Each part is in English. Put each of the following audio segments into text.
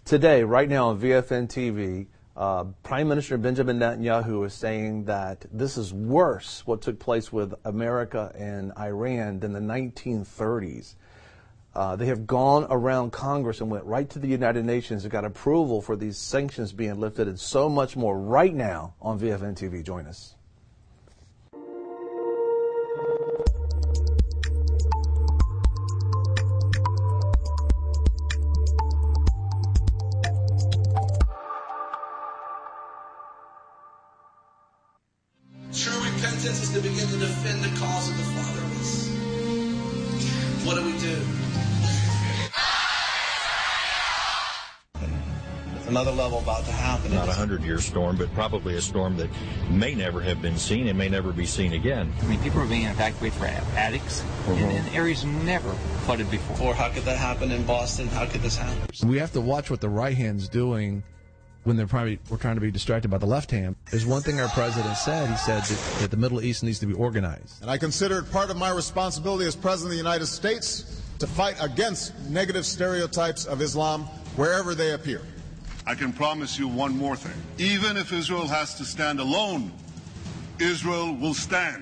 Today, right now on VFN TV, Prime Minister Benjamin Netanyahu is saying that this is worse, what took place with America and Iran, than the 1930s. They have gone around Congress and went right to the United Nations and got approval for these sanctions being lifted, and so much more right now on VFN TV. Join us. True repentance is to begin to defend the cause of the fatherless. What do we do? There's another level about to happen. Not a 100-year storm, but probably a storm that may never have been seen and may never be seen again. I mean, people are being evacuated for attics in areas never flooded before. Or how could that happen in Boston? How could this happen? We have to watch what the right hand's doing when we're trying to be distracted by the left hand. There's one thing our president said. He said that the Middle East needs to be organized. And I consider it part of my responsibility as President of the United States to fight against negative stereotypes of Islam wherever they appear. I can promise you one more thing. Even if Israel has to stand alone, Israel will stand.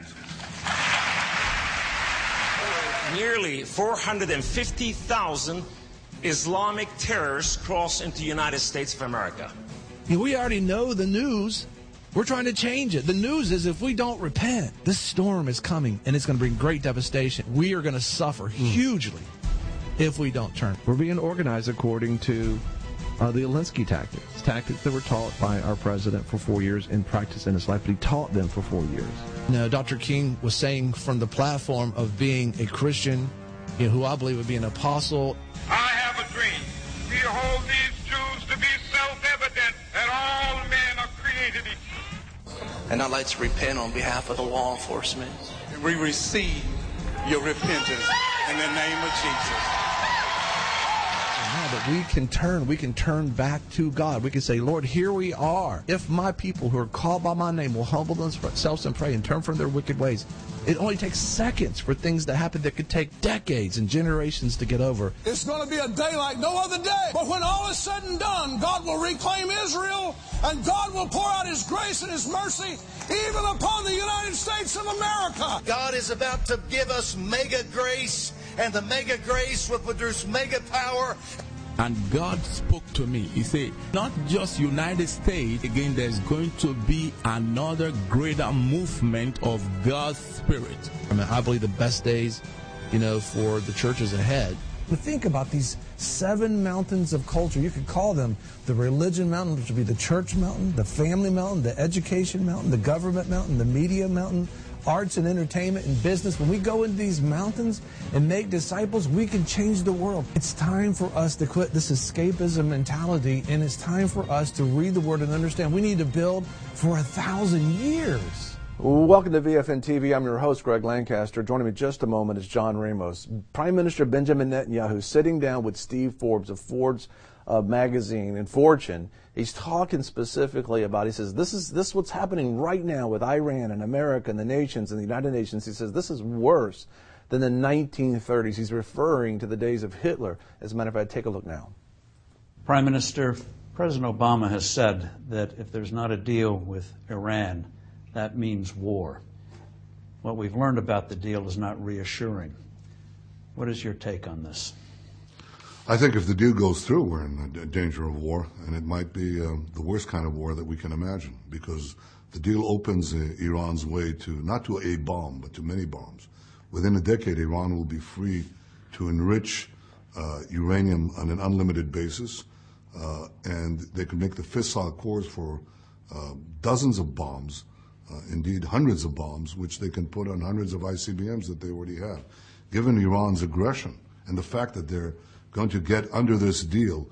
Nearly 450,000 Islamic terrorists crossed into the United States of America. We already know the news. We're trying to change it. The news is if we don't repent, this storm is coming and it's going to bring great devastation. We are going to suffer hugely if we don't turn. We're being organized according to the Alinsky tactics that were taught by our president for 4 years and practiced in his life, but he taught them for 4 years. No, Dr. King was saying from the platform of being a Christian, who I believe would be an apostle. I have a dream. Behold these truths to be self-evident that all men are created equal. And I'd like to repent on behalf of the law enforcement. We receive your repentance in the name of Jesus. That we can turn back to God. We can say, Lord, here we are. If my people who are called by my name will humble themselves and pray and turn from their wicked ways. It only takes seconds for things to happen that could take decades and generations to get over. It's going to be a day like no other day. But when all is said and done, God will reclaim Israel, and God will pour out His grace and His mercy even upon the United States of America. God is about to give us mega grace, and the mega grace will produce mega power. And God spoke to me. He said, not just United States, again, there's going to be another greater movement of God's Spirit. I believe the best days, for the church is ahead. But think about these 7 mountains of culture. You could call them the religion mountain, which would be the church mountain, the family mountain, the education mountain, the government mountain, the media mountain, arts and entertainment and business. When we go into these mountains and make disciples, we can change the world. It's time for us to quit this escapism mentality, and it's time for us to read the Word and understand we need to build for 1,000 years. Welcome to VFN TV. I'm your host, Greg Lancaster. Joining me just a moment is John Ramos. Prime Minister Benjamin Netanyahu sitting down with Steve Forbes of Forbes magazine and Fortune. He's talking specifically about, he says, this is what's happening right now with Iran and America and the nations and the United Nations. He says this is worse than the 1930s. He's referring to the days of Hitler. As a matter of fact, take a look now. Prime Minister, President Obama has said that if there's not a deal with Iran, that means war. What we've learned about the deal is not reassuring. What is your take on this? I think if the deal goes through, we're in danger of war, and it might be the worst kind of war that we can imagine, because the deal opens Iran's way to, not to a bomb, but to many bombs. Within a decade, Iran will be free to enrich uranium on an unlimited basis, and they could make the fissile cores for dozens of bombs, indeed hundreds of bombs, which they can put on hundreds of ICBMs that they already have. Given Iran's aggression and the fact that they're going to get under this deal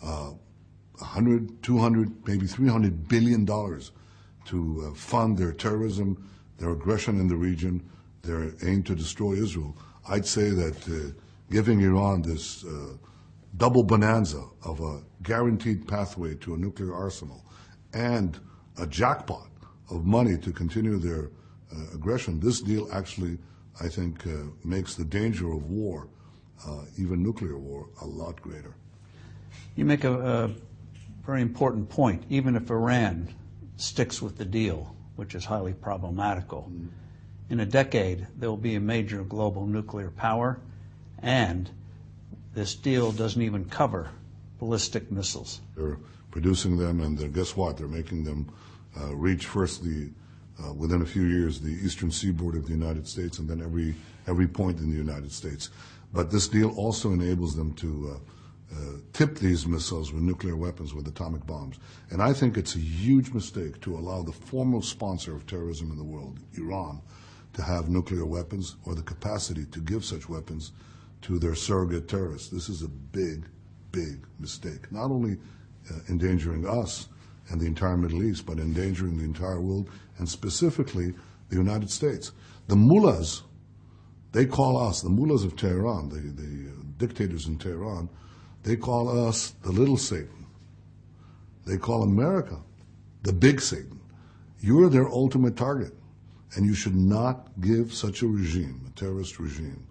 100, 200, maybe $300 billion to fund their terrorism, their aggression in the region, their aim to destroy Israel. I'd say that giving Iran this double bonanza of a guaranteed pathway to a nuclear arsenal and a jackpot of money to continue their aggression, this deal actually, I think, makes the danger of war, even nuclear war, a lot greater. You make a very important point. Even if Iran sticks with the deal, which is highly problematical, in a decade there will be a major global nuclear power, and this deal doesn't even cover ballistic missiles. They're producing them, and guess what? They're making them reach first within a few years the eastern seaboard of the United States, and then every point in the United States. But this deal also enables them to tip these missiles with nuclear weapons, with atomic bombs. And I think it's a huge mistake to allow the foremost sponsor of terrorism in the world, Iran, to have nuclear weapons or the capacity to give such weapons to their surrogate terrorists. This is a big, big mistake, not only endangering us and the entire Middle East, but endangering the entire world, and specifically the United States. The mullahs, they call us, the mullahs of Tehran, the dictators in Tehran, they call us the little Satan. They call America the big Satan. You're their ultimate target, and you should not give such a regime, a terrorist regime,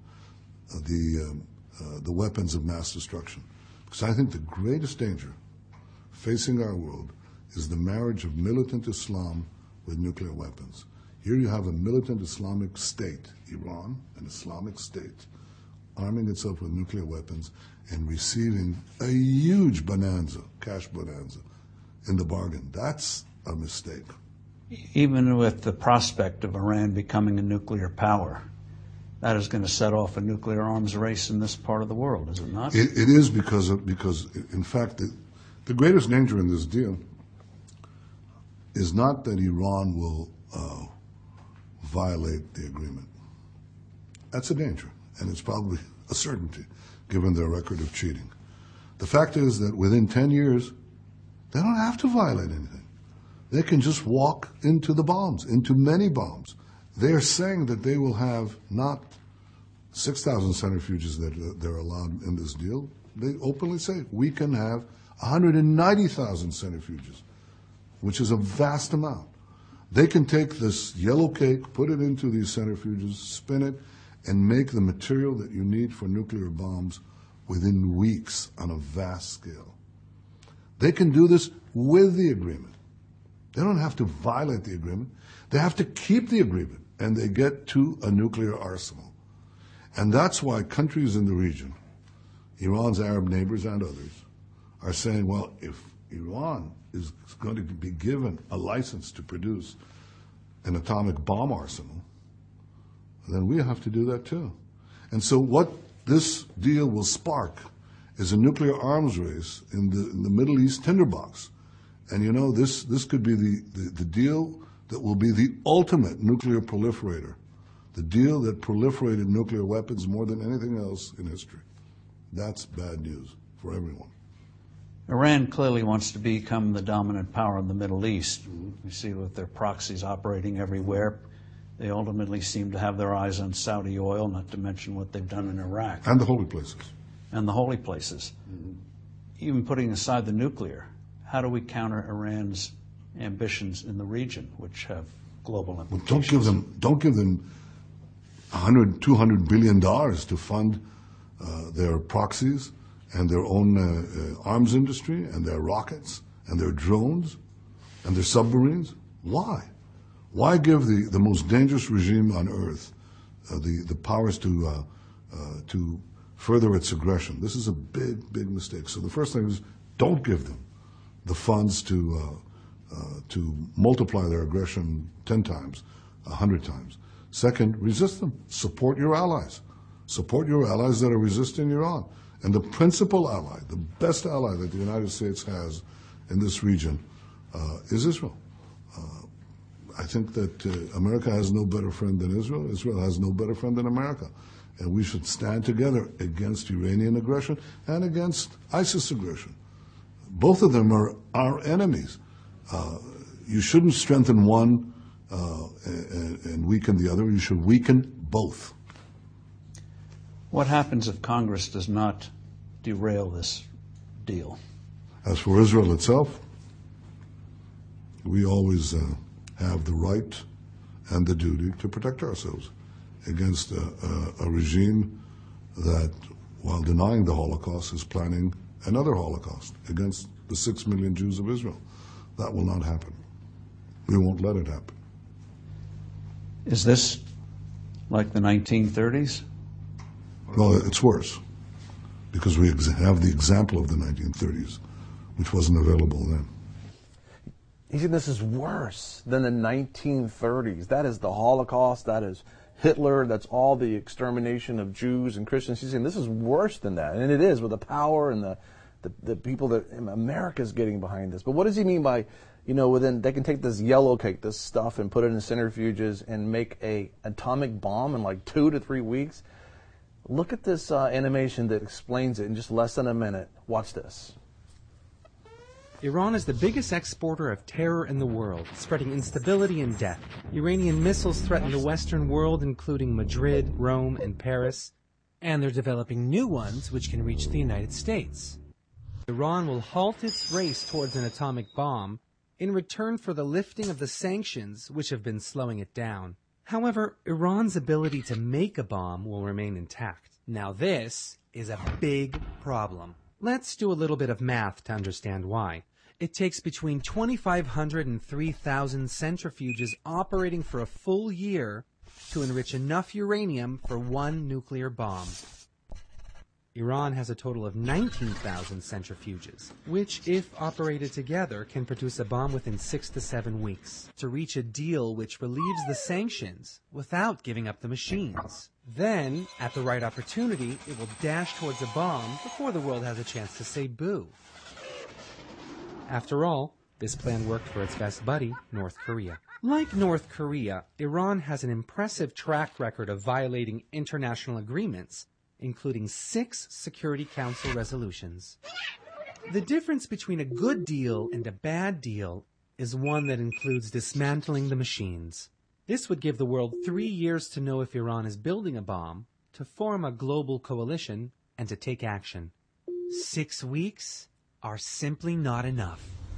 the weapons of mass destruction. Because I think the greatest danger facing our world is the marriage of militant Islam with nuclear weapons. Here you have a militant Islamic state, Iran, an Islamic state, arming itself with nuclear weapons and receiving a huge bonanza, cash bonanza, in the bargain. That's a mistake. Even with the prospect of Iran becoming a nuclear power, that is going to set off a nuclear arms race in this part of the world, is it not? It is because in fact, the greatest danger in this deal is not that Iran will violate the agreement. That's a danger, and it's probably a certainty, given their record of cheating. The fact is that within 10 years, they don't have to violate anything. They can just walk into the bombs, into many bombs. They are saying that they will have not 6,000 centrifuges that they're allowed in this deal. They openly say, we can have 190,000 centrifuges, which is a vast amount. They can take this yellow cake, put it into these centrifuges, spin it, and make the material that you need for nuclear bombs within weeks on a vast scale. They can do this with the agreement. They don't have to violate the agreement. They have to keep the agreement, and they get to a nuclear arsenal. And that's why countries in the region, Iran's Arab neighbors and others, are saying, well, if Iran is going to be given a license to produce an atomic bomb arsenal, then we have to do that too. And so what this deal will spark is a nuclear arms race in the Middle East tinderbox. And you know, this could be the deal that will be the ultimate nuclear proliferator, the deal that proliferated nuclear weapons more than anything else in history. That's bad news for everyone. Iran clearly wants to become the dominant power in the Middle East. You see with their proxies operating everywhere. They ultimately seem to have their eyes on Saudi oil, not to mention what they've done in Iraq. And the holy places. And the holy places. Even putting aside the nuclear, how do we counter Iran's ambitions in the region, which have global implications? Well, don't give them $100, $200 billion to fund their proxies and their own arms industry and their rockets and their drones and their submarines. Why? Why give the most dangerous regime on earth the powers to further its aggression? This is a big, big mistake. So the first thing is, don't give them the funds to multiply their aggression 10 times, 100 times. Second, resist them. Support your allies. Support your allies that are resisting Iran. And the principal ally, the best ally that the United States has in this region is Israel. I think that America has no better friend than Israel. Israel has no better friend than America. And we should stand together against Iranian aggression and against ISIS aggression. Both of them are our enemies. You shouldn't strengthen one and weaken the other. You should weaken both. What happens if Congress does not derail this deal? As for Israel itself, we always have the right and the duty to protect ourselves against a regime that, while denying the Holocaust, is planning another Holocaust against the 6 million Jews of Israel. That will not happen. We won't let it happen. Is this like the 1930s? Well, it's worse, because we have the example of the 1930s, which wasn't available then. He said this is worse than the 1930s. That is the Holocaust. That is Hitler. That's all the extermination of Jews and Christians. He's saying this is worse than that. And it is, with the power and the people that America's getting behind this. But what does he mean by, within, they can take this yellow cake, this stuff, and put it in centrifuges and make a atomic bomb in like 2 to 3 weeks? Look at this animation that explains it in just less than a minute. Watch this. Iran is the biggest exporter of terror in the world, spreading instability and death. Iranian missiles threaten the Western world, including Madrid, Rome, and Paris. And they're developing new ones which can reach the United States. Iran will halt its race towards an atomic bomb in return for the lifting of the sanctions which have been slowing it down. However, Iran's ability to make a bomb will remain intact. Now this is a big problem. Let's do a little bit of math to understand why. It takes between 2,500 and 3,000 centrifuges operating for a full year to enrich enough uranium for one nuclear bomb. Iran has a total of 19,000 centrifuges, which, if operated together, can produce a bomb within 6 to 7 weeks, to reach a deal which relieves the sanctions without giving up the machines. Then, at the right opportunity, it will dash towards a bomb before the world has a chance to say boo. After all, this plan worked for its best buddy, North Korea. Like North Korea, Iran has an impressive track record of violating international agreements, including 6 Security Council resolutions. The difference between a good deal and a bad deal is one that includes dismantling the machines. This would give the world 3 years to know if Iran is building a bomb, to form a global coalition, and to take action. 6 weeks are simply not enough.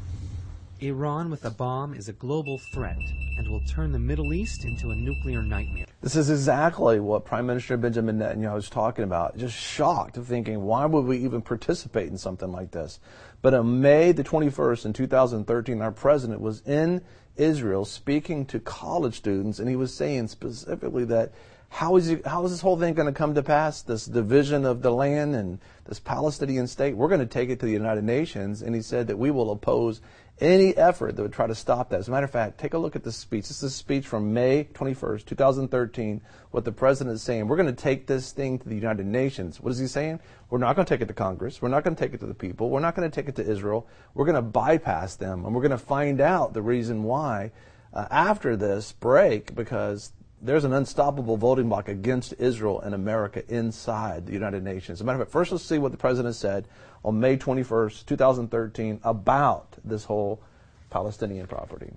Iran with a bomb is a global threat and will turn the Middle East into a nuclear nightmare. This is exactly what Prime Minister Benjamin Netanyahu is talking about. Just shocked, thinking, why would we even participate in something like this? But on May the 21st in 2013, our president was in Israel speaking to college students, and he was saying specifically that how is this whole thing going to come to pass, this division of the land and this Palestinian state? We're going to take it to the United Nations, and he said that we will oppose any effort that would try to stop that. As a matter of fact, take a look at this speech. This is a speech from May 21st, 2013, what the president is saying. We're going to take this thing to the United Nations. What is he saying? We're not going to take it to Congress. We're not going to take it to the people. We're not going to take it to Israel. We're going to bypass them, and we're going to find out the reason why after this break, because there's an unstoppable voting bloc against Israel and America inside the United Nations. As a matter of fact, first let's see what the president said on May 21st, 2013 about this whole Palestinian property.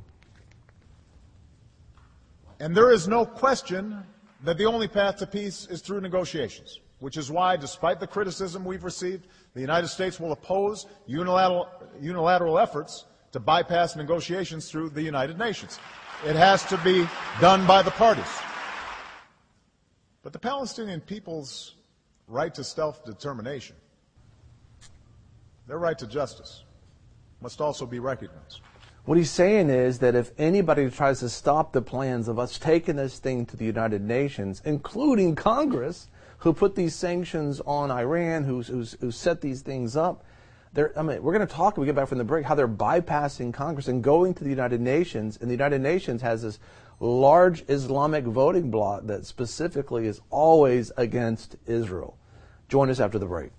And there is no question that the only path to peace is through negotiations, which is why, despite the criticism we've received, the United States will oppose unilateral efforts to bypass negotiations through the United Nations. It has to be done by the parties. But the Palestinian people's right to self-determination, their right to justice, must also be recognized. What he's saying is that if anybody tries to stop the plans of us taking this thing to the United Nations, including Congress, who put these sanctions on Iran, who set these things up, we're going to talk when we get back from the break how they're bypassing Congress and going to the United Nations, and the United Nations has this large Islamic voting bloc that specifically is always against Israel. Join us after the break.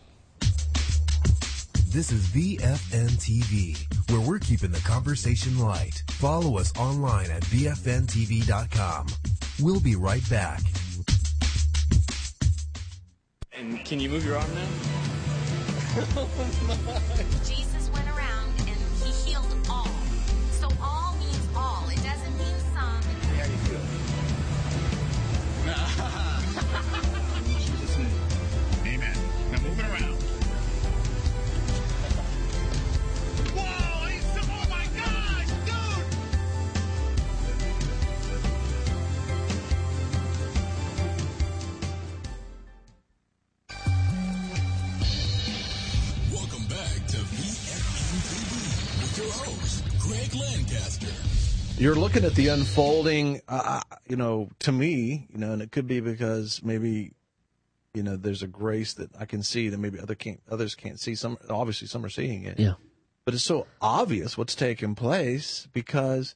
This is BFN TV, where we're keeping the conversation light. Follow us online at bfntv.com. We'll be right back. And can you move your arm now? Jesus went around and he healed all. So all means all. It doesn't mean some. How do you feel? Jesus' name. Amen. Now move it around. Whoa! Oh my gosh, dude! your host, Greg Lancaster. You're looking at the unfolding, to me, and it could be because maybe, there's a grace that I can see that maybe others can't see. Obviously some are seeing it. Yeah. But it's so obvious what's taking place because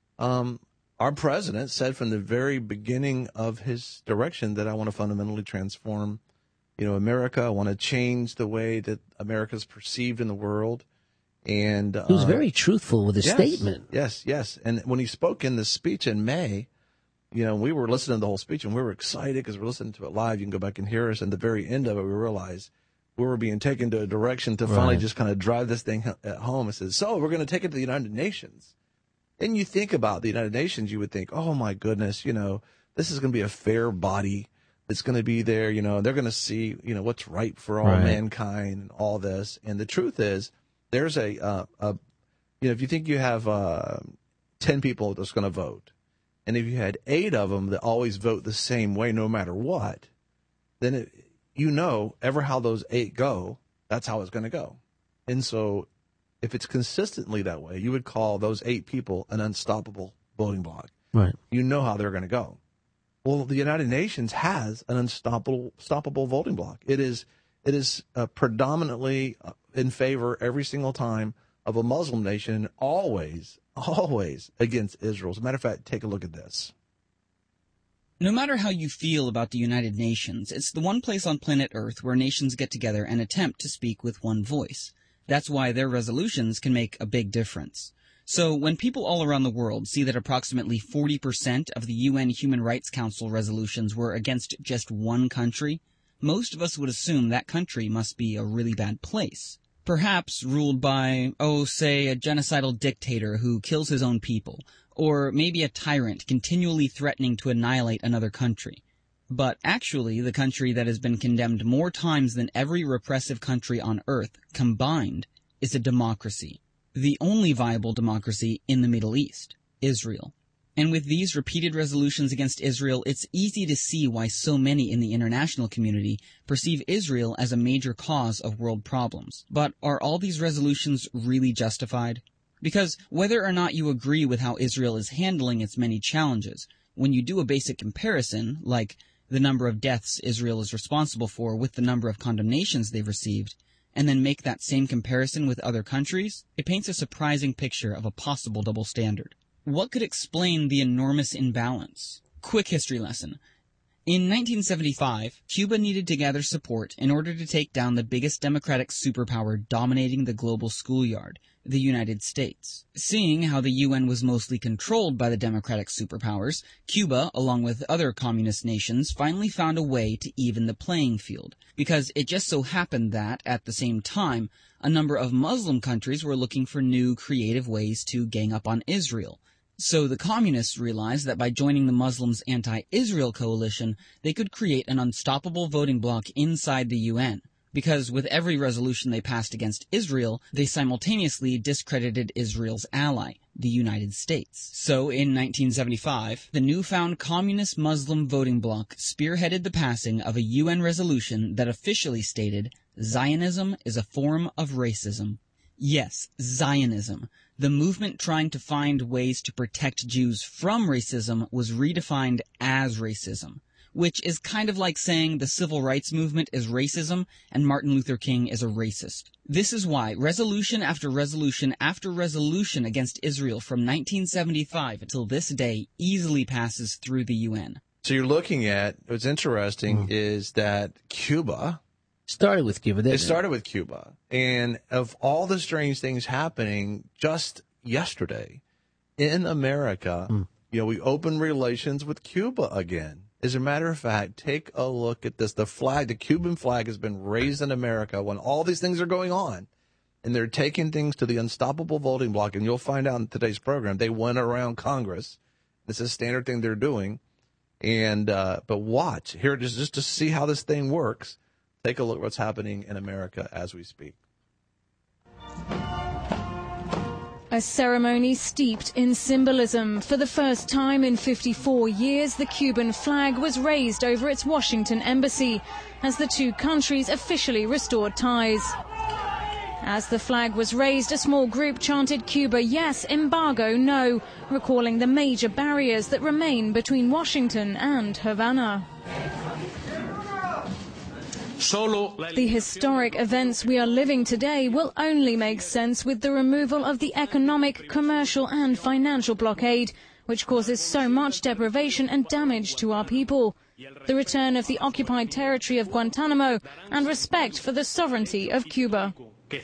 our president said from the very beginning of his direction that I want to fundamentally transform, America. I want to change the way that America is perceived in the world. And he was very truthful with his statement. Yes. And when he spoke in the speech in May, we were listening to the whole speech and we were excited because we're listening to it live. You can go back and hear us. And at the very end of it, we realized we were being taken to a direction to finally just kind of drive this thing at home. It says, so we're going to take it to the United Nations. And you think about the United Nations, you would think, oh my goodness, this is going to be a fair body that's going to be there. They're going to see, what's right for all mankind and all this. And the truth is, there's if you think you have 10 people that's going to vote, and if you had 8 of them that always vote the same way no matter what, then ever how those 8 go, that's how it's going to go. And so if it's consistently that way, you would call those 8 people an unstoppable voting bloc. Right. You know how they're going to go. Well, the United Nations has an unstoppable voting bloc. It is predominantly in favor every single time of a Muslim nation, always against Israel. As a matter of fact, take a look at this. No matter how you feel about the United Nations, it's the one place on planet Earth where nations get together and attempt to speak with one voice. That's why their resolutions can make a big difference. So when people all around the world see that approximately 40% of the UN Human Rights Council resolutions were against just one country, most of us would assume that country must be a really bad place. Perhaps ruled by, say, a genocidal dictator who kills his own people, or maybe a tyrant continually threatening to annihilate another country. But actually, the country that has been condemned more times than every repressive country on Earth combined is a democracy. The only viable democracy in the Middle East, Israel. And with these repeated resolutions against Israel, it's easy to see why so many in the international community perceive Israel as a major cause of world problems. But are all these resolutions really justified? Because whether or not you agree with how Israel is handling its many challenges, when you do a basic comparison, like the number of deaths Israel is responsible for with the number of condemnations they've received, and then make that same comparison with other countries, it paints a surprising picture of a possible double standard. What could explain the enormous imbalance? Quick history lesson. In 1975, Cuba needed to gather support in order to take down the biggest democratic superpower dominating the global schoolyard, the United States. Seeing how the UN was mostly controlled by the democratic superpowers, Cuba, along with other communist nations, finally found a way to even the playing field, because it just so happened that, at the same time, a number of Muslim countries were looking for new, creative ways to gang up on Israel. So the communists realized that by joining the Muslims' anti-Israel coalition, they could create an unstoppable voting bloc inside the UN. Because with every resolution they passed against Israel, they simultaneously discredited Israel's ally, the United States. So in 1975, the newfound communist Muslim voting bloc spearheaded the passing of a UN resolution that officially stated, Zionism is a form of racism. Yes, Zionism. The movement trying to find ways to protect Jews from racism was redefined as racism, which is kind of like saying the civil rights movement is racism and Martin Luther King is a racist. This is why resolution after resolution after resolution against Israel from 1975 until this day easily passes through the UN. So you're looking at, what's interesting is that Cuba... Started with Cuba. It started with Cuba. And of all the strange things happening just yesterday in America, we opened relations with Cuba again. As a matter of fact, take a look at this. The Cuban flag has been raised in America when all these things are going on. And they're taking things to the unstoppable voting bloc. And you'll find out in today's program, they went around Congress. This is a standard thing they're doing. And but watch here just to see how this thing works. Take a look at what's happening in America as we speak. A ceremony steeped in symbolism. For the first time in 54 years, the Cuban flag was raised over its Washington embassy as the two countries officially restored ties. As the flag was raised, a small group chanted Cuba yes, embargo no, recalling the major barriers that remain between Washington and Havana. The historic events we are living today will only make sense with the removal of the economic, commercial and financial blockade, which causes so much deprivation and damage to our people, the return of the occupied territory of Guantanamo, and respect for the sovereignty of Cuba.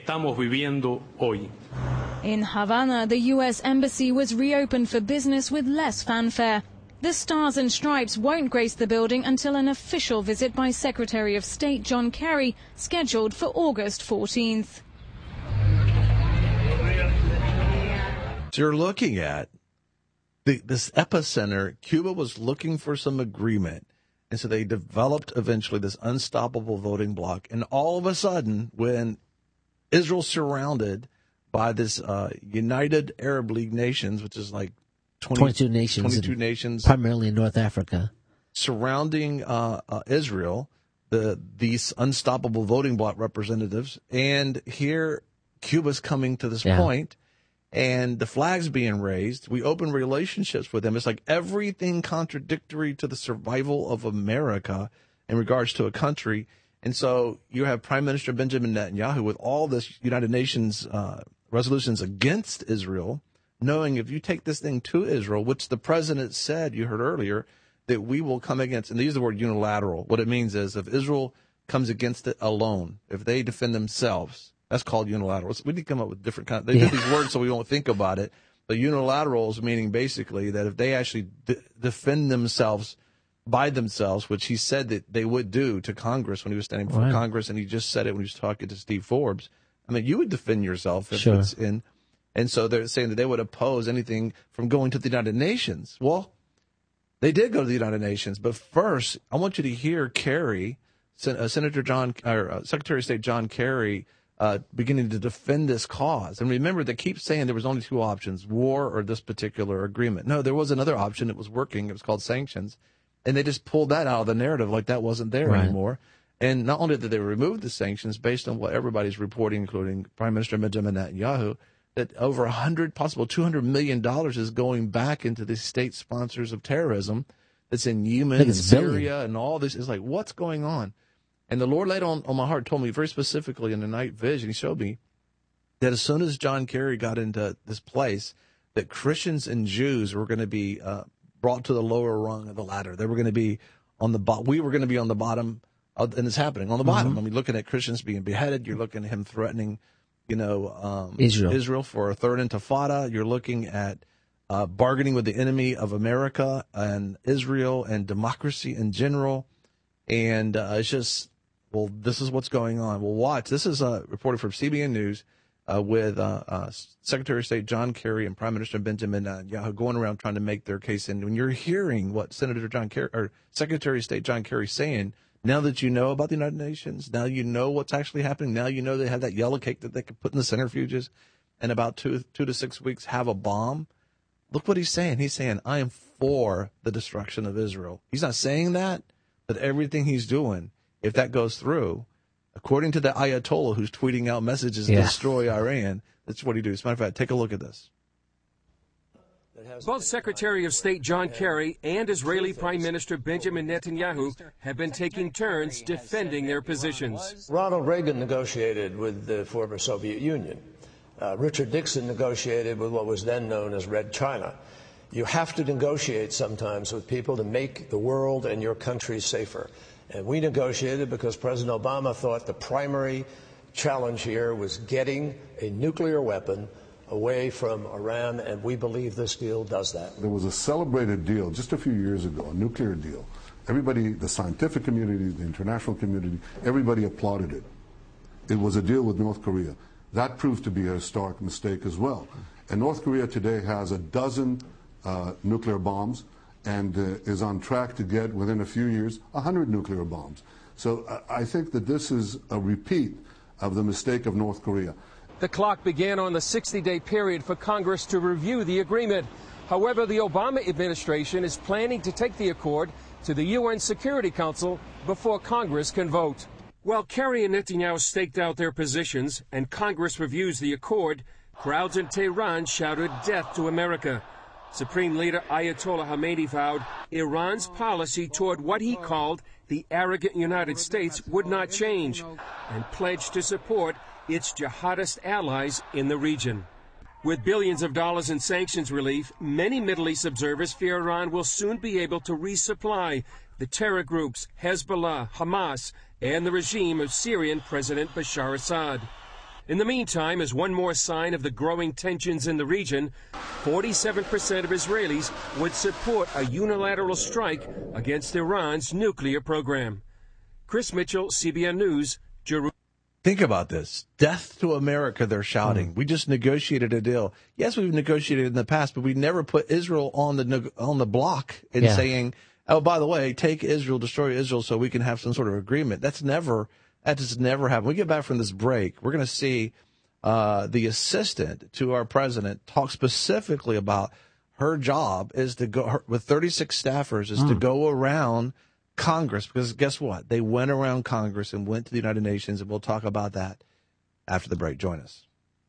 In Havana, the U.S. Embassy was reopened for business with less fanfare. The Stars and Stripes won't grace the building until an official visit by Secretary of State John Kerry, scheduled for August 14th. So you're looking at this epicenter. Cuba was looking for some agreement, and so they developed eventually this unstoppable voting bloc. And all of a sudden, when Israel's surrounded by this United Arab League nations, which is like 22 nations, primarily in North Africa, surrounding Israel, these unstoppable voting bloc representatives, and here Cuba's coming to this point, and the flag's being raised. We open relationships with them. It's like everything contradictory to the survival of America in regards to a country. And so you have Prime Minister Benjamin Netanyahu with all this United Nations resolutions against Israel, knowing if you take this thing to Israel, which the president said, you heard earlier, that we will come against, and they use the word unilateral. What it means is if Israel comes against it alone, if they defend themselves, that's called unilateral. We need to come up with different kinds. They do these words so we won't think about it. But unilaterals meaning basically that if they actually defend themselves by themselves, which he said that they would do to Congress when he was standing before Congress, and he just said it when he was talking to Steve Forbes. I mean, you would defend yourself if it's in. And so they're saying that they would oppose anything from going to the United Nations. Well, they did go to the United Nations, but first, I want you to hear Kerry, Secretary of State John Kerry, beginning to defend this cause. And remember, they keep saying there was only two options: war or this particular agreement. No, there was another option that was working. It was called sanctions, and they just pulled that out of the narrative like that wasn't there anymore. And not only did they remove the sanctions based on what everybody's reporting, including Prime Minister Benjamin Netanyahu, that over possible $200 million is going back into the state sponsors of terrorism that's in Yemen and Syria and all this. It's like, what's going on? And the Lord laid on my heart, told me very specifically in the night vision, he showed me that as soon as John Kerry got into this place, that Christians and Jews were going to be brought to the lower rung of the ladder. They were going to be on the bottom. We were going to be on the bottom, and it's happening on the bottom. I mean, looking at Christians being beheaded, you're looking at him threatening Israel for a third intifada. You're looking at bargaining with the enemy of America and Israel and democracy in general. And it's just, well, this is what's going on. Well, watch. This is reported from CBN News with Secretary of State John Kerry and Prime Minister Benjamin Netanyahu going around trying to make their case. And when you're hearing what Senator John Kerry or Secretary of State John Kerry saying, now that you know about the United Nations, now you know what's actually happening, now you know they have that yellow cake that they could put in the centrifuges and about 2 to 6 weeks have a bomb. Look what he's saying. He's saying, I am for the destruction of Israel. He's not saying that, but everything he's doing, if that goes through, according to the Ayatollah who's tweeting out messages to destroy Iran, that's what he does. As a matter of fact, take a look at this. Both Secretary of State John Kerry and Israeli Prime Minister Benjamin Netanyahu have been taking turns defending their positions. Ronald Reagan negotiated with the former Soviet Union. Richard Nixon negotiated with what was then known as Red China. You have to negotiate sometimes with people to make the world and your country safer. And we negotiated because President Obama thought the primary challenge here was getting a nuclear weapon away from Iran, and we believe this deal does that. There was a celebrated deal just a few years ago, a nuclear deal. Everybody, the scientific community, the international community, everybody applauded it. It was a deal with North Korea. That proved to be a historic mistake as well. And North Korea today has 12 nuclear bombs and is on track to get, within a few years, 100 nuclear bombs. So I think that this is a repeat of the mistake of North Korea. The clock began on the 60-day period for Congress to review the agreement. However, the Obama administration is planning to take the accord to the UN Security Council before Congress can vote. While Kerry and Netanyahu staked out their positions and Congress reviews the accord, crowds in Tehran shouted death to America. Supreme Leader Ayatollah Khamenei vowed Iran's policy toward what he called the arrogant United States would not change, and pledged to support its jihadist allies in the region. With billions of dollars in sanctions relief, many Middle East observers fear Iran will soon be able to resupply the terror groups Hezbollah, Hamas, and the regime of Syrian President Bashar Assad. In the meantime, as one more sign of the growing tensions in the region, 47% of Israelis would support a unilateral strike against Iran's nuclear program. Chris Mitchell, CBN News, Jerusalem. Think about this. Death to America, they're shouting. We just negotiated a deal. Yes, we've negotiated in the past, but we never put Israel on the block in saying, oh, by the way, take Israel, destroy Israel so we can have some sort of agreement. That just never happened. When we get back from this break, we're going to see the assistant to our president talk specifically about her job is to go with 36 staffers is to go around Congress, because guess what? They went around Congress and went to the United Nations, and we'll talk about that after the break. Join us.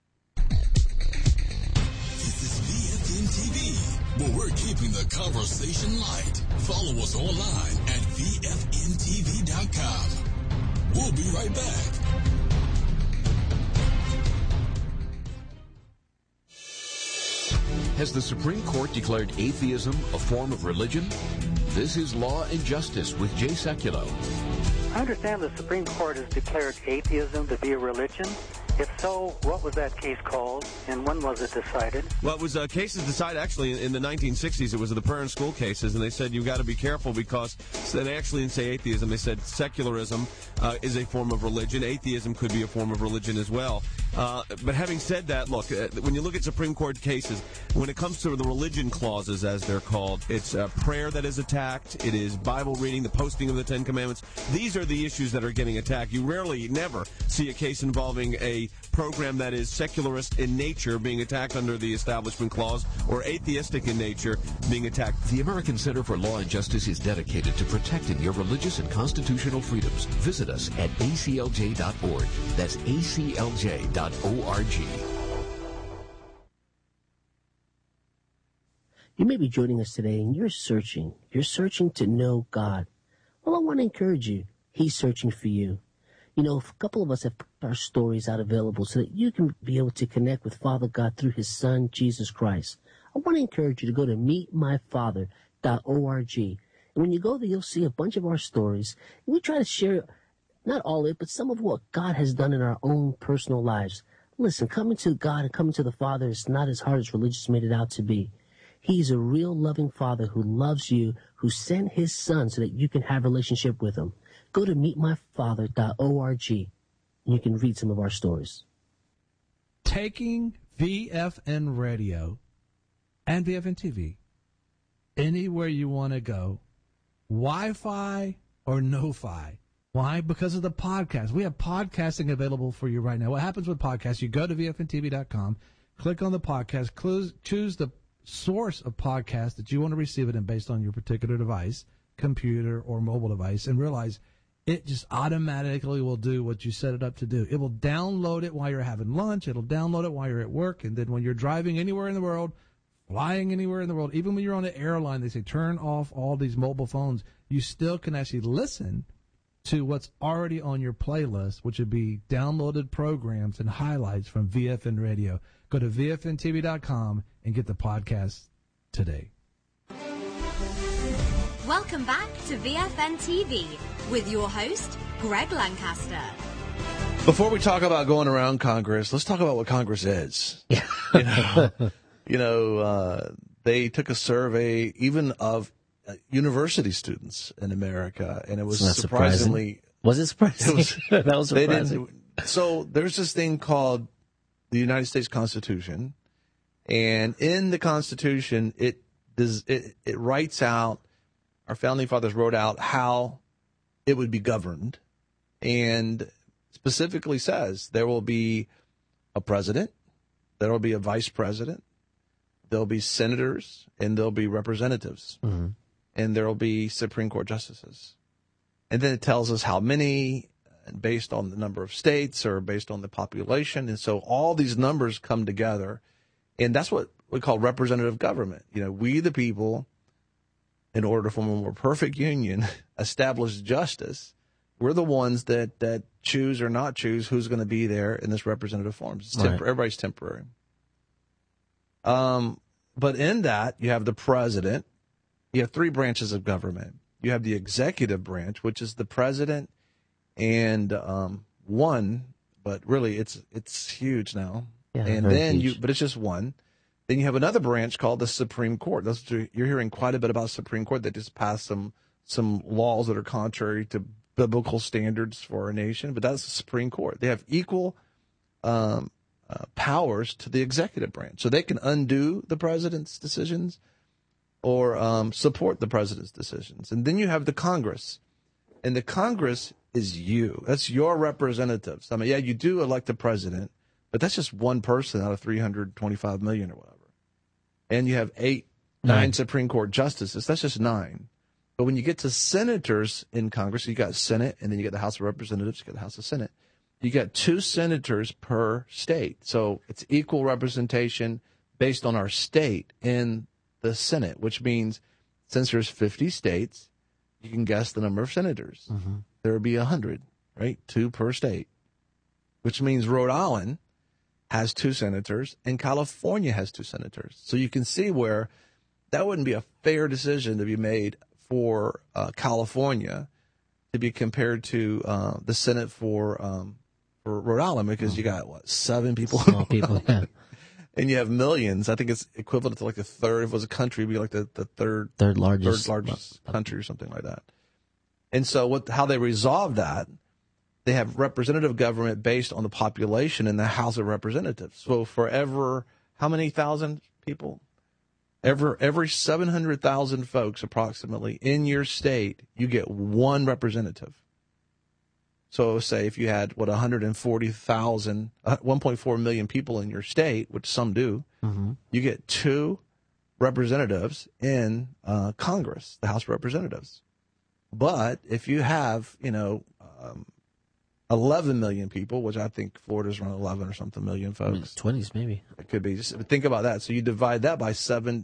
This is VFN TV, where we're keeping the conversation light. Follow us online at VFNTV.com. We'll be right back. Has the Supreme Court declared atheism a form of religion? This is Law and Justice with Jay Sekulow. I understand the Supreme Court has declared atheism to be a religion. If so, what was that case called, and when was it decided? Well, it was cases decided actually in the 1960s. It was the prayer and school cases, and they said you've got to be careful because they actually didn't say atheism. They said secularism is a form of religion. Atheism could be a form of religion as well. But having said that, look, when you look at Supreme Court cases, when it comes to the religion clauses, as they're called, it's prayer that is attacked. It is Bible reading, the posting of the Ten Commandments. These are the issues that are getting attacked. You rarely, never see a case involving a program that is secularist in nature being attacked under the Establishment Clause or atheistic in nature being attacked. The American Center for Law and Justice is dedicated to protecting your religious and constitutional freedoms. Visit us at aclj.org. That's aclj.org. You may be joining us today and you're searching. You're searching to know God. Well, I want to encourage you. He's searching for you. You know, a couple of us have put our stories out available so that you can be able to connect with Father God through his Son, Jesus Christ. I want to encourage you to go to meetmyfather.org. And when you go there, you'll see a bunch of our stories. And we try to share, not all of it, but some of what God has done in our own personal lives. Listen, coming to God and coming to the Father is not as hard as religious made it out to be. He's a real loving Father who loves you, who sent his Son so that you can have a relationship with him. Go to meetmyfather.org and you can read some of our stories. Taking VFN Radio and VFN TV anywhere you want to go, Wi-Fi or no-fi. Why? Because of the podcast. We have podcasting available for you right now. What happens with podcasts, you go to VFNTV.com, click on the podcast, choose the source of podcast that you want to receive it in based on your particular device, computer or mobile device, and realize it just automatically will do what you set it up to do. It will download it while you're having lunch. It'll download it while you're at work. And then when you're driving anywhere in the world, flying anywhere in the world, even when you're on an airline, they say turn off all these mobile phones. You still can actually listen to what's already on your playlist, which would be downloaded programs and highlights from VFN Radio. Go to VFNTV.com and get the podcast today. Welcome back to VFN TV with your host, Greg Lancaster. Before we talk about going around Congress, let's talk about what Congress is. They took a survey even of university students in America, and it was surprisingly... Was it surprising? That was surprising. So there's this thing called the United States Constitution, and in the Constitution, it writes out, our founding fathers wrote out how it would be governed, and specifically says there will be a president, there will be a vice president, there'll be senators, and there'll be representatives, and there will be Supreme Court justices. And then it tells us how many, and based on the number of states or based on the population. And so all these numbers come together, and that's what we call representative government. We the people, in order to form a more perfect union, establish justice. We're the ones that choose or not choose who's going to be there in this representative form. It's everybody's temporary. But in that, you have the president. You have three branches of government. You have the executive branch, which is the president and one, but really it's huge now. Yeah, and very then huge. but it's just one. Then you have another branch called the Supreme Court. You're hearing quite a bit about the Supreme Court. They just passed some laws that are contrary to biblical standards for our nation, but that's the Supreme Court. They have equal powers to the executive branch, so they can undo the president's decisions or support the president's decisions. And then you have the Congress, and the Congress is you. That's your representatives. I mean, yeah, you do elect the president, but that's just one person out of 325 million or whatever. And you have nine Supreme Court justices. That's just 9. But when you get to senators in Congress, you got Senate, and then you got the House of Representatives, you got the House of Senate. You got 2 senators per state. So it's equal representation based on our state in the Senate, which means since there's 50 states, you can guess the number of senators. Mm-hmm. There would be 100, right? 2 per state, which means Rhode Island has 2 senators and California has 2 senators. So you can see where that wouldn't be a fair decision to be made for California to be compared to the Senate for Rhode Island, because you got 7 people, Small people, yeah. And you have millions. I think it's equivalent to like the third. If it was a country, it'd be like the third largest country or something like that. And so how they resolve that, they have representative government based on the population in the House of Representatives. So for how many thousand people? Every 700,000 folks approximately in your state, you get 1 representative. So say if you had 140,000, 1.4 million people in your state, which some do, Mm-hmm. you get 2 representatives in Congress, the House of Representatives. But if you have 11 million people, which I think Florida's around 11 or something million folks, 20s maybe. It could be. Just think about that. So you divide that by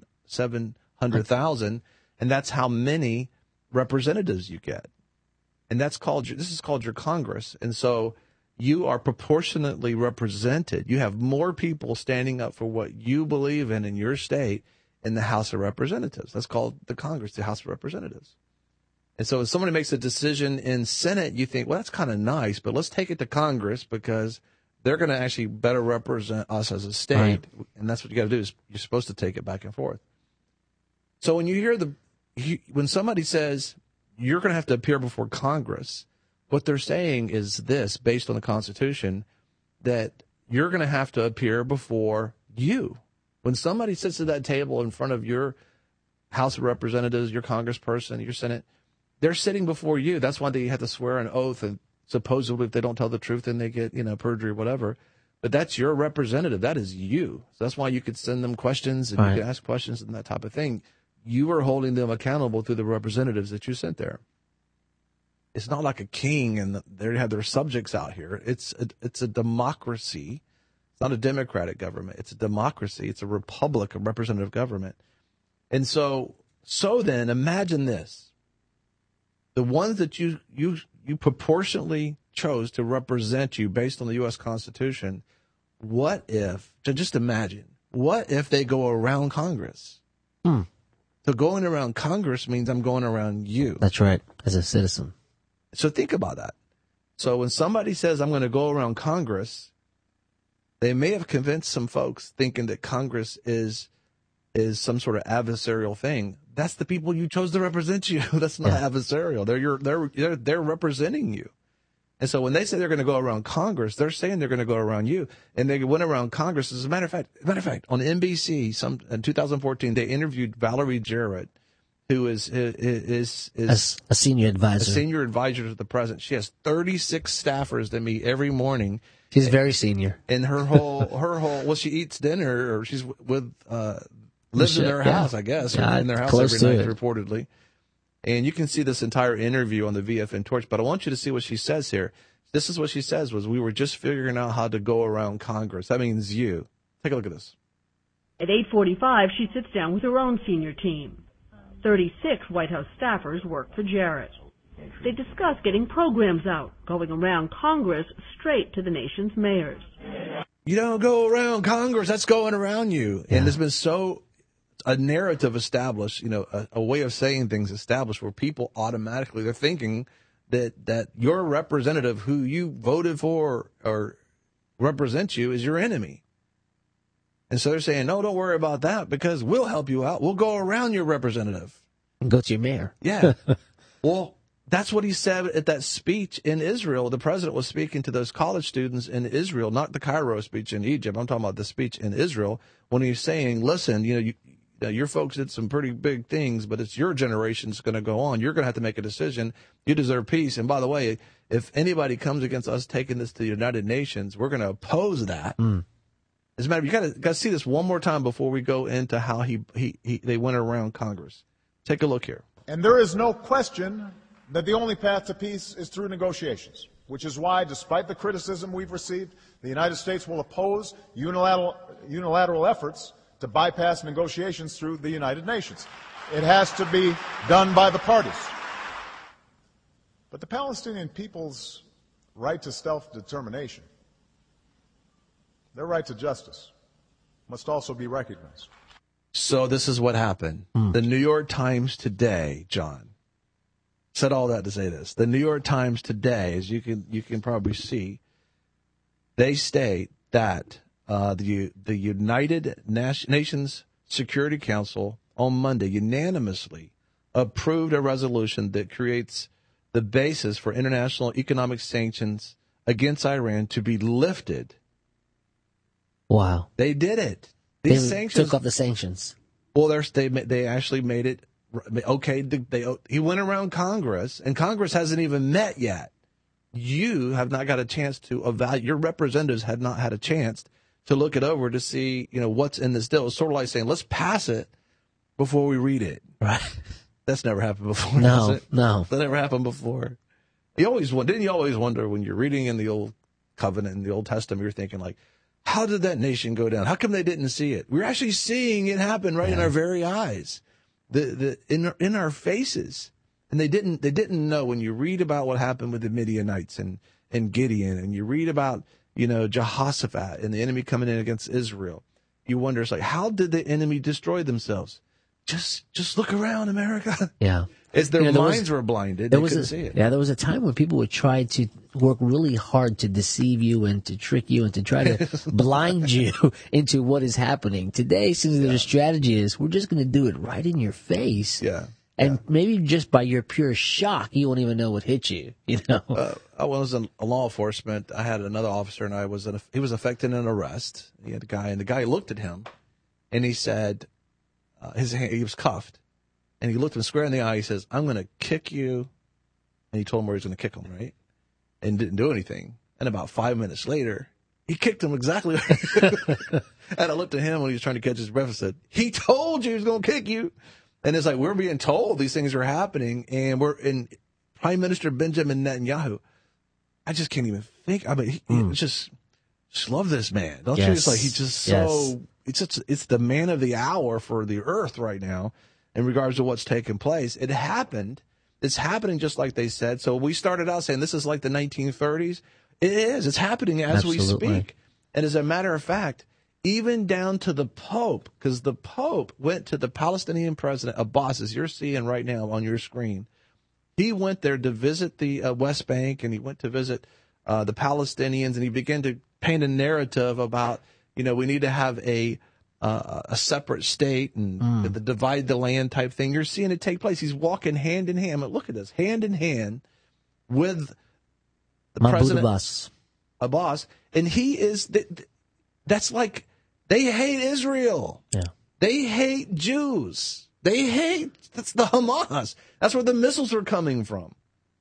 700,000, and that's how many representatives you get. And this is called your Congress. And so you are proportionately represented. You have more people standing up for what you believe in your state in the House of Representatives. That's called the Congress, the House of Representatives. And so if somebody makes a decision in Senate, you think, well, that's kind of nice, but let's take it to Congress because they're going to actually better represent us as a state. Right. And that's what you got to do is you're supposed to take it back and forth. So when you hear when somebody says you're going to have to appear before Congress, what they're saying is this, based on the Constitution, that you're going to have to appear before you. When somebody sits at that table in front of your House of Representatives, your congressperson, your Senate, they're sitting before you. That's why they have to swear an oath, and supposedly if they don't tell the truth, then they get, perjury or whatever. But that's your representative. That is you. So that's why you could send them questions and you can ask questions and that type of thing. You are holding them accountable through the representatives that you sent there. It's not like a king and they have their subjects out here. It's a democracy. It's not a democratic government. It's a democracy. It's a republic, a representative government. And so then imagine this. The ones that you proportionately chose to represent you based on the U.S. Constitution, just imagine, what if they go around Congress? So going around Congress means I'm going around you. That's right, as a citizen. So think about that. So when somebody says I'm going to go around Congress, they may have convinced some folks thinking that Congress is some sort of adversarial thing. That's the people you chose to represent you. That's not adversarial. They're representing you. And so when they say they're going to go around Congress, they're saying they're going to go around you. And they went around Congress. As a matter of fact, on NBC, in 2014, they interviewed Valerie Jarrett, who is a senior advisor. A senior advisor to the president. She has 36 staffers that meet every morning. She's very senior. And her whole, she eats dinner, or she's lives in their house, I guess, or in their house every night, reportedly. And you can see this entire interview on the VFN Torch, but I want you to see what she says here. This is what she says, was we were just figuring out how to go around Congress. That means you. Take a look at this. At 8:45, she sits down with her own senior team. 36 White House staffers work for Jarrett. They discuss getting programs out, going around Congress straight to the nation's mayors. You don't go around Congress. That's going around you. Yeah. And there's been a narrative established, a way of saying things established where people automatically, they're thinking that your representative who you voted for or represents you is your enemy. And so they're saying, no, don't worry about that because we'll help you out. We'll go around your representative. Go to your mayor. Yeah. Well, that's what he said at that speech in Israel. The president was speaking to those college students in Israel, not the Cairo speech in Egypt. I'm talking about the speech in Israel when he's saying, listen, your folks did some pretty big things, but it's your generation's going to go on. You're going to have to make a decision. You deserve peace. And by the way, if anybody comes against us taking this to the United Nations, we're going to oppose that. As a matter of fact, you got to see this one more time before we go into how they went around Congress. Take a look here. And there is no question that the only path to peace is through negotiations, which is why, despite the criticism we've received, the United States will oppose unilateral efforts to bypass negotiations through the United Nations. It has to be done by the parties. But the Palestinian people's right to self-determination, their right to justice, must also be recognized. So this is what happened. The New York Times today, John, said all that to say this. The New York Times today, as you can probably see, they state that the United Nations Security Council on Monday unanimously approved a resolution that creates the basis for international economic sanctions against Iran to be lifted. Wow. They did it. They took off the sanctions. Well, they actually made it okay. He went around Congress, and Congress hasn't even met yet. You have not got a chance to evaluate. Your representatives had not had a chance to look it over to see, what's in this deal. It's sort of like saying, let's pass it before we read it. Right. That's never happened before. No. That never happened before. Didn't you always wonder when you're reading in the Old Covenant, in the Old Testament, you're thinking like, how did that nation go down? How come they didn't see it? We're actually seeing it happen right in our very eyes, in our faces. And they didn't know. When you read about what happened with the Midianites and Gideon, and you read about, Jehoshaphat and the enemy coming in against Israel, you wonder, it's like, how did the enemy destroy themselves? Just look around, America. Yeah. As their minds were blinded, they couldn't see it. Yeah, there was a time when people would try to work really hard to deceive you and to trick you and to try to blind you into what is happening. Today, since their strategy is, we're just going to do it right in your face. Yeah. And maybe just by your pure shock, you won't even know what hit you. I was in law enforcement. I had another officer, and he was affecting an arrest. He had a guy, and the guy looked at him, and he said, he was cuffed. And he looked him square in the eye. He says, I'm going to kick you. And he told him where he was going to kick him, right? And didn't do anything. And about 5 minutes later, he kicked him exactly. And I looked at him when he was trying to catch his breath and said, he told you he was going to kick you. And it's like, we're being told these things are happening. And we're in Prime Minister Benjamin Netanyahu. I just can't even think. I mean, he just love this man. Don't you? It's like, he's just so, it's the man of the hour for the earth right now. In regards to what's taking place, it happened. It's happening just like they said. So we started out saying this is like the 1930s. It is. It's happening as we speak. And as a matter of fact, even down to the Pope, because the Pope went to the Palestinian president, Abbas, as you're seeing right now on your screen. He went there to visit the West Bank, and he went to visit the Palestinians, and he began to paint a narrative about, we need to have a separate state and the divide the land type thing. You're seeing it take place. He's walking hand in hand. Look at this, hand in hand with the president Abbas, and he is. That's like they hate Israel. Yeah, they hate Jews. That's the Hamas. That's where the missiles are coming from.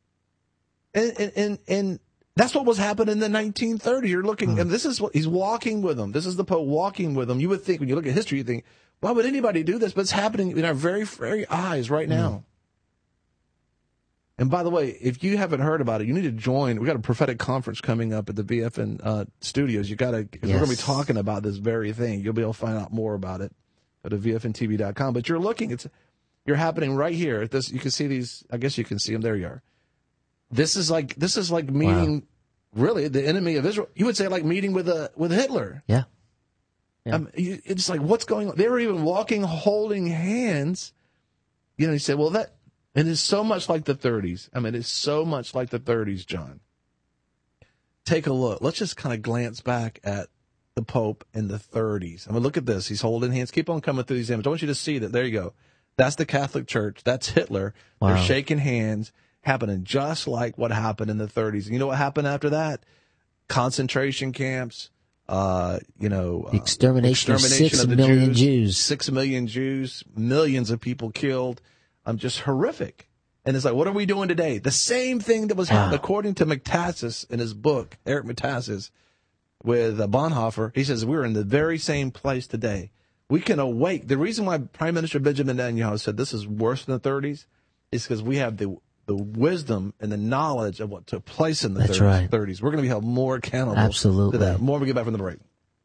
And that's what was happening in the 1930s. You're looking, and this is what he's walking with them. This is the Pope walking with them. You would think, when you look at history, you think, why would anybody do this? But it's happening in our very, very eyes right now. And by the way, if you haven't heard about it, you need to join. We got a prophetic conference coming up at the VFN studios. You got to. We're going to be talking about this very thing. You'll be able to find out more about it at VFNTV.com. But you're looking. You're happening right here. This you can see these. I guess you can see them. There you are. This is like meeting really the enemy of Israel. You would say like meeting with Hitler. Yeah. It's like what's going on. They were even walking, holding hands. You say, well that. And it's so much like the 30s. I mean, it's so much like the 30s, John. Take a look. Let's just kind of glance back at the Pope in the 30s. I mean, look at this. He's holding hands. Keep on coming through these images. I want you to see that. There you go. That's the Catholic Church. That's Hitler. Wow. They're shaking hands, happening just like what happened in the 30s. And you know what happened after that? Concentration camps. Extermination of 6 million Jews. 6 million Jews. Millions of people killed. Just horrific. And it's like, what are we doing today? The same thing that was happening, according to Metaxas in his book, Eric Metaxas, with Bonhoeffer. He says, we're in the very same place today. We can awake. The reason why Prime Minister Benjamin Netanyahu said this is worse than the 30s is because we have the wisdom and the knowledge of what took place in the 30s. We're going to be held more accountable to that. More when we get back from the break.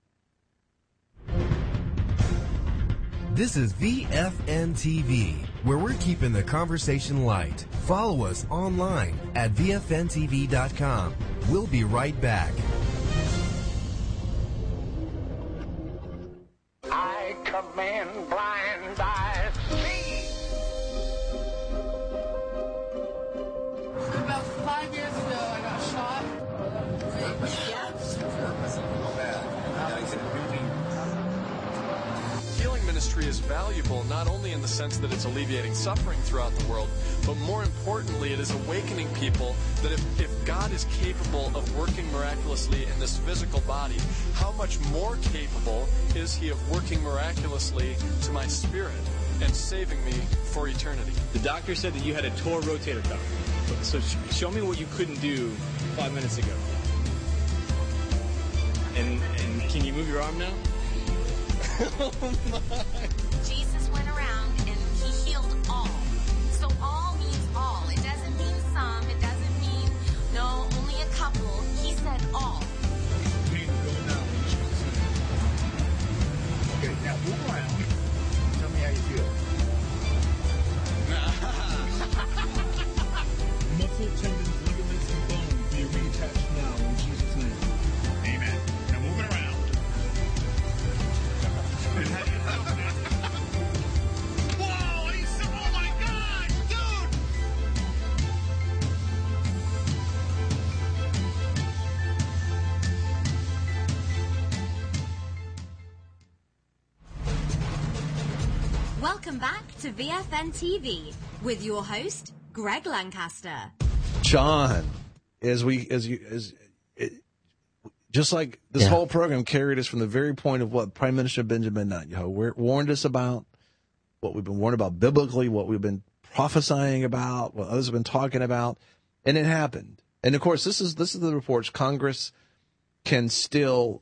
This is VFN TV, where we're keeping the conversation light. Follow us online at VFNTV.com. We'll be right back. I command blind eyes see. About 5 years ago, I got shot. Healing ministry is valuable not only in the sense that it's alleviating suffering throughout the world, but more importantly, it is awakening people that if God is capable of working miraculously in this physical body, how much more capable is he of working miraculously to my spirit and saving me for eternity? The doctor said that you had a torn rotator cuff. So show me what you couldn't do 5 minutes ago. And can you move your arm now? Oh my. Jesus went around and he healed all. So all means all. It doesn't mean some. It doesn't mean no, only a couple. He said all. Okay, now move around. Tell me how you feel. Muscle, tendons, ligaments, and bones be reattached now in Jesus' name. Amen. Now move it around. Whoa! Oh my God, dude! Welcome back to VFN TV with your host, Greg Lancaster. John, just like this whole program carried us from the very point of what Prime Minister Benjamin Netanyahu warned us about, what we've been warned about biblically, what we've been prophesying about, what others have been talking about, and it happened. And of course, this is the reports. Congress can still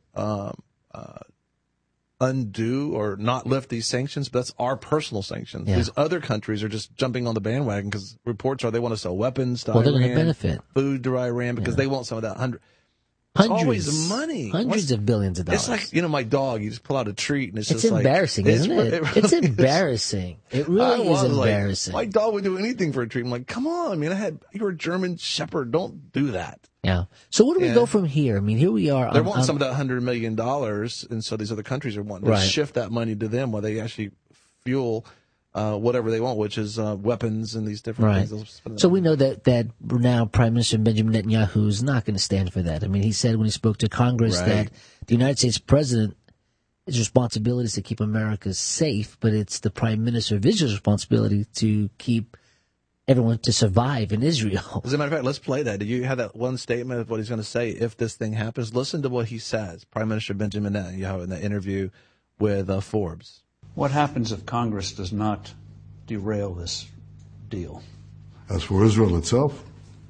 undo or not lift these sanctions, but that's our personal sanctions. These other countries are just jumping on the bandwagon because reports are they want to sell weapons to Iran, they're going to benefit. Food to Iran because they want some of that It's always money. Hundreds of billions of dollars. It's like, my dog, you just pull out a treat and it's just embarrassing, like... isn't it? It's embarrassing. It really is embarrassing. My dog would do anything for a treat. I'm like, come on, man. You're a German Shepherd. Don't do that. Yeah. So where do we go from here? I mean, here we are. They're wanting some of that $100 million, and so these other countries are wanting to shift that money to them while they actually fuel whatever they want, which is weapons and these different things. So we know that now Prime Minister Benjamin Netanyahu is not going to stand for that. I mean, he said when he spoke to Congress that the United States president, his responsibility is to keep America safe, but it's the Prime Minister of Israel's responsibility to keep everyone to survive in Israel. As a matter of fact, let's play that. Did you have that one statement of what he's going to say if this thing happens? Listen to what he says, Prime Minister Benjamin Netanyahu, in the interview with Forbes. What happens if Congress does not derail this deal? As for Israel itself,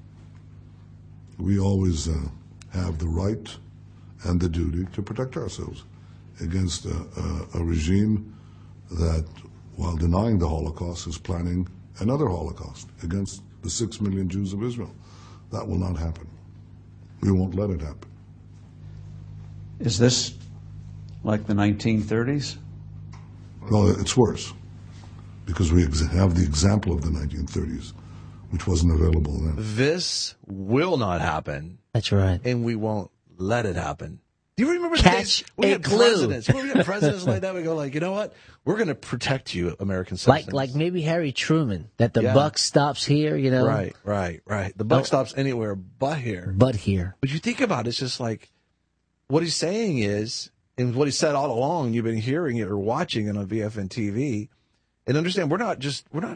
we always have the right and the duty to protect ourselves against a regime that, while denying the Holocaust, is planning another Holocaust against the 6 million Jews of Israel. That will not happen. We won't let it happen. Is this like the 1930s? Well, it's worse, because we have the example of the 1930s, which wasn't available then. This will not happen. That's right. And we won't let it happen. Do you remember Catch we a had clue. presidents? We had presidents like that. We go like, you know what? We're going to protect you, American citizens. Like maybe Harry Truman, that the Yeah. buck stops here, you know? Right. The buck stops anywhere but here. But here. But you think about it, it's just like what he's saying is, and what he said all along, you've been hearing it or watching it on VFN TV, and understand we're not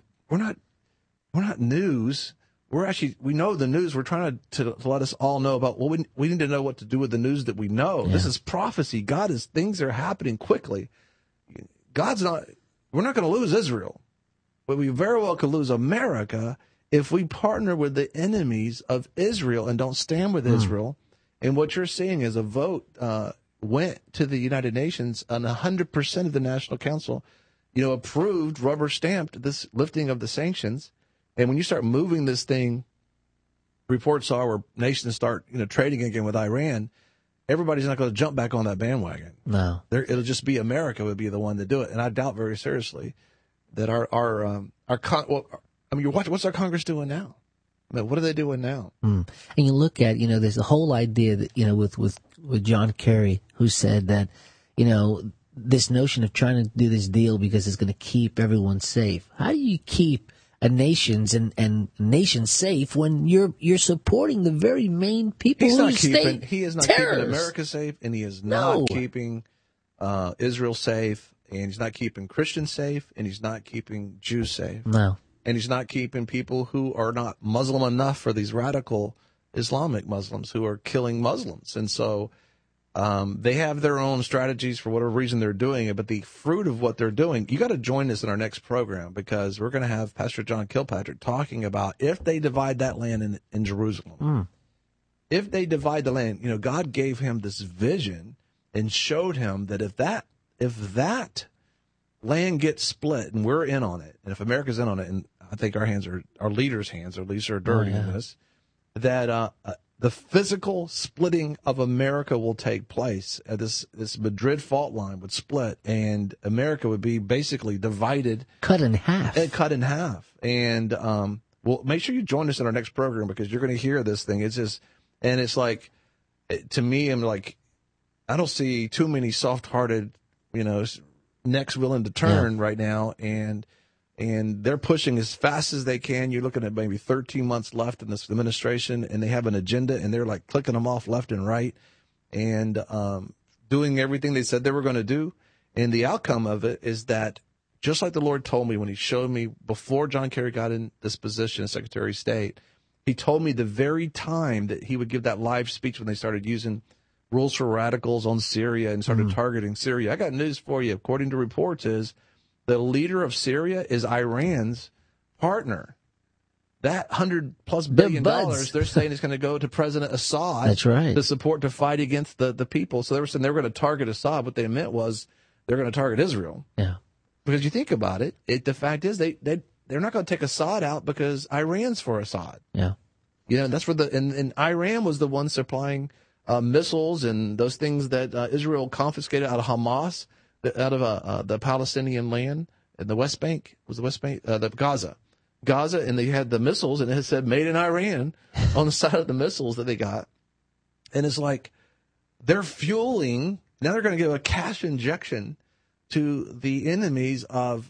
news. We know the news. We're trying to let us all know about, well, we need to know what to do with the news that we know. Yeah. This is prophecy. Things are happening quickly. We're not going to lose Israel, but we very well could lose America if we partner with the enemies of Israel and don't stand with Israel. And what you're seeing is a vote went to the United Nations, and 100% of the National Council, approved, rubber stamped this lifting of the sanctions. And when you start moving this thing, reports are where nations start, trading again with Iran, everybody's not going to jump back on that bandwagon. No. It'll just be America would be the one to do it. And I doubt very seriously that what's our Congress doing now? I mean, what are they doing now? And you look at, there's the whole idea that, with John Kerry, who said that, this notion of trying to do this deal because it's going to keep everyone safe. How do you keep a nations and nations safe when you're supporting the very main people He is not terrorists. keeping America safe, and he is not keeping Israel safe, and he's not keeping Christians safe, and he's not keeping Jews safe. No. And he's not keeping people who are not Muslim enough for these radical Islamic Muslims who are killing Muslims. And so they have their own strategies for whatever reason they're doing it, but the fruit of what they're doing, you got to join us in our next program, because we're going to have Pastor John Kilpatrick talking about if they divide that land in Jerusalem. If they divide the land, God gave him this vision and showed him that if that land gets split and we're in on it, and if America's in on it, and I think our leaders' hands at least are dirty in this, that the physical splitting of America will take place. This Madrid fault line would split, and America would be basically divided, cut in half. And well, make sure you join us in our next program, because you're going to hear this thing. It's just, and it's like, to me, I'm like, I don't see too many soft-hearted, necks willing to turn right now, and they're pushing as fast as they can. You're looking at maybe 13 months left in this administration, and they have an agenda, and they're like clicking them off left and right, and doing everything they said they were going to do. And the outcome of it is that, just like the Lord told me when he showed me before John Kerry got in this position as Secretary of State, he told me the very time that he would give that live speech when they started using rules for radicals on Syria and started targeting Syria. I got news for you. According to reports, is the leader of Syria is Iran's partner. That $100+ billion they're saying is going to go to President Assad. That's right. To fight against the people. So they were saying they were going to target Assad. What they meant was they're going to target Israel. Yeah. Because you think about it, the fact is they're not going to take Assad out because Iran's for Assad. Yeah. And that's where and Iran was the one supplying missiles and those things that Israel confiscated out of Hamas, out of the Palestinian land in the West Bank. Was the West Bank? The Gaza, and they had the missiles, and it said "Made in Iran" on the side of the missiles that they got. And it's like they're fueling. Now they're going to give a cash injection to the enemies of,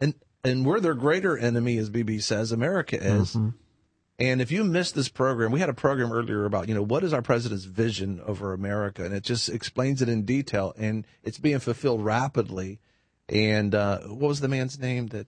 and we're their greater enemy, as BB says, America is. Mm-hmm. And if you missed this program, we had a program earlier about, what is our president's vision over America? And it just explains it in detail, and it's being fulfilled rapidly. And what was the man's name that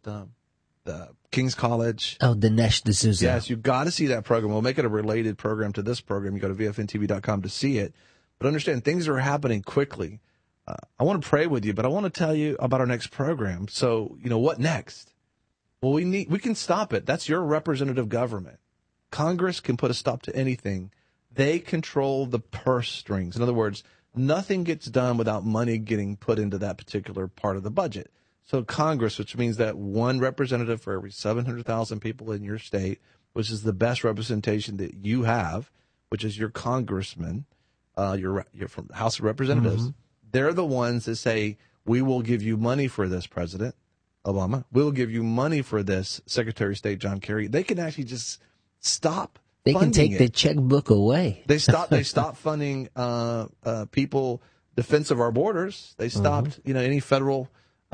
the King's College? Oh, Dinesh D'Souza. Yes, you got to see that program. We'll make it a related program to this program. You go to VFNTV.com to see it. But understand, things are happening quickly. I want to pray with you, but I want to tell you about our next program. So, what next? Well, we can stop it. That's your representative government. Congress can put a stop to anything. They control the purse strings. In other words, nothing gets done without money getting put into that particular part of the budget. So Congress, which means that one representative for every 700,000 people in your state, which is the best representation that you have, which is your congressman, you're from the House of Representatives. They're the ones that say, we will give you money for this, President Obama. We'll give you money for this, Secretary of State John Kerry. They can actually just stop. They can take the checkbook away. They stopped funding people defense of our borders. They stopped, any federal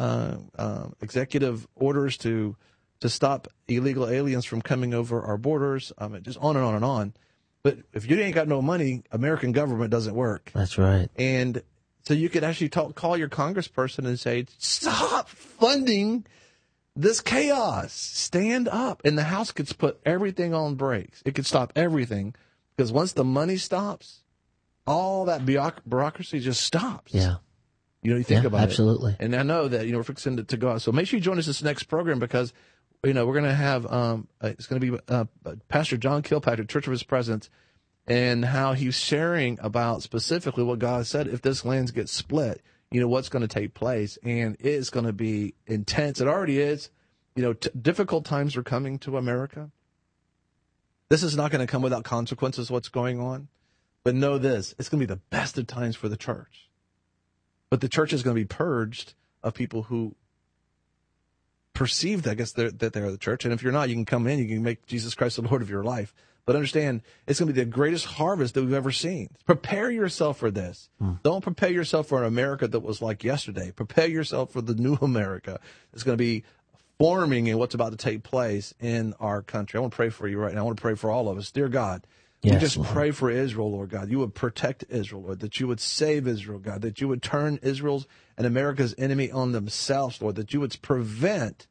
executive orders to stop illegal aliens from coming over our borders. Just on and on and on. But if you ain't got no money, American government doesn't work. That's right. And so you could actually call your congressperson and say, stop funding this chaos. Stand up. And the House could put everything on brakes. It could stop everything, because once the money stops, all that bureaucracy just stops. Yeah. You think about absolutely. it. And I know that, we're fixing to go out. So make sure you join us this next program, because, we're going to have, it's going to be Pastor John Kilpatrick, Church of His Presence, and how he's sharing about specifically what God said. If this land gets split, what's going to take place. And it's going to be intense. It already is. Difficult times are coming to America. This is not going to come without consequences, what's going on. But know this, it's going to be the best of times for the church. But the church is going to be purged of people who perceive, I guess, that they're the church. And if you're not, you can come in, you can make Jesus Christ the Lord of your life. But understand, it's going to be the greatest harvest that we've ever seen. Prepare yourself for this. Don't prepare yourself for an America that was like yesterday. Prepare yourself for the new America. It's going to be forming in what's about to take place in our country. I want to pray for you right now. I want to pray for all of us. Dear God, we just pray for Israel, Lord God. You would protect Israel, Lord, that you would save Israel, God, that you would turn Israel's and America's enemy on themselves, Lord, that you would prevent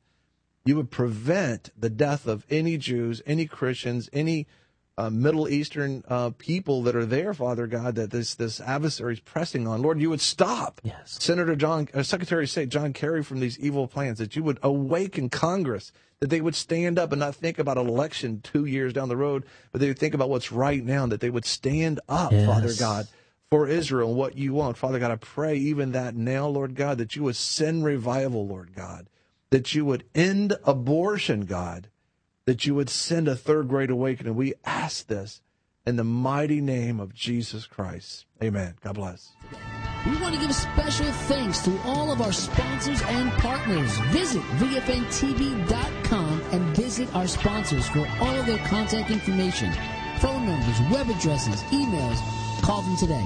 the death of any Jews, any Christians, any Middle Eastern people that are there, Father God, that this adversary is pressing on. Lord, you would stop Secretary of State John Kerry from these evil plans, that you would awaken Congress, that they would stand up and not think about an election 2 years down the road, but they would think about what's right now, that they would stand up, Father God, for Israel and what you want. Father God, I pray even that now, Lord God, that you would send revival, Lord God, that you would end abortion, God, that you would send a third great awakening. We ask this in the mighty name of Jesus Christ. Amen. God bless. We want to give special thanks to all of our sponsors and partners. Visit VFNTV.com and visit our sponsors for all of their contact information, phone numbers, web addresses, emails. Call them today.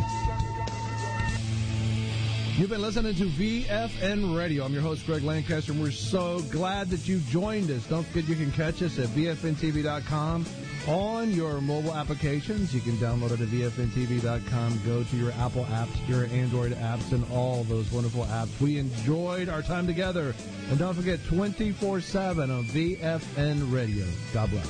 You've been listening to VFN Radio. I'm your host, Greg Lancaster, and we're so glad that you joined us. Don't forget you can catch us at VFNTV.com on your mobile applications. You can download it at VFNTV.com. Go to your Apple apps, your Android apps, and all those wonderful apps. We enjoyed our time together. And don't forget, 24/7 on VFN Radio. God bless.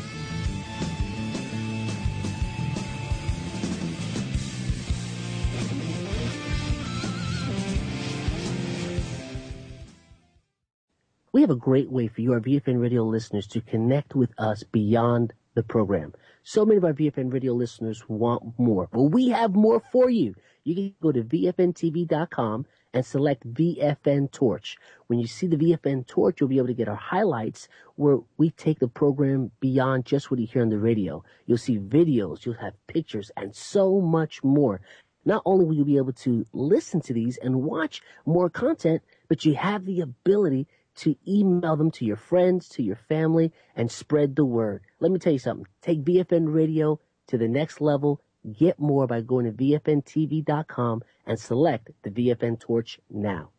We have a great way for you, our VFN Radio listeners, to connect with us beyond the program. So many of our VFN Radio listeners want more, but we have more for you. You can go to VFNTV.com and select VFN Torch. When you see the VFN Torch, you'll be able to get our highlights where we take the program beyond just what you hear on the radio. You'll see videos, you'll have pictures, and so much more. Not only will you be able to listen to these and watch more content, but you have the ability to email them to your friends, to your family, and spread the word. Let me tell you something. Take VFN Radio to the next level. Get more by going to VFNTV.com and select the VFN Torch now.